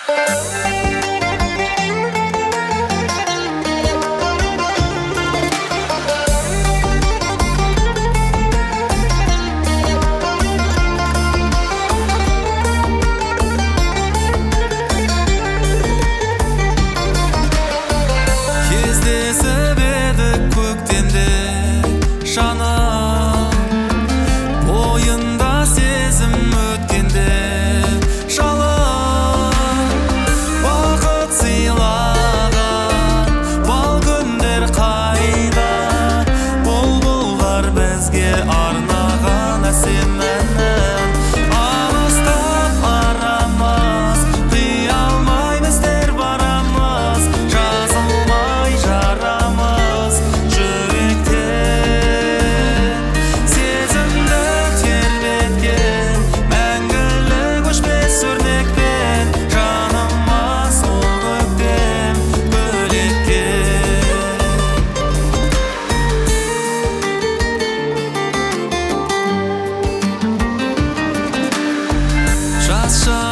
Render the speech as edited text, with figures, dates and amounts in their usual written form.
Кездесіп едік көктемде жаным, бойында сезім өткенде жалын. Бақыт сыйлаған бал күндер қайда, бұлбұлдар бізге арнаған әсем әнін. Алыстап барамыз, қия алмай біздер барамыз, жазылмай жарамыз жүректен. Сезімді тербеткен мәңгілік өшпес өрнекпен, жаныма сол көктем бөлектен. Жас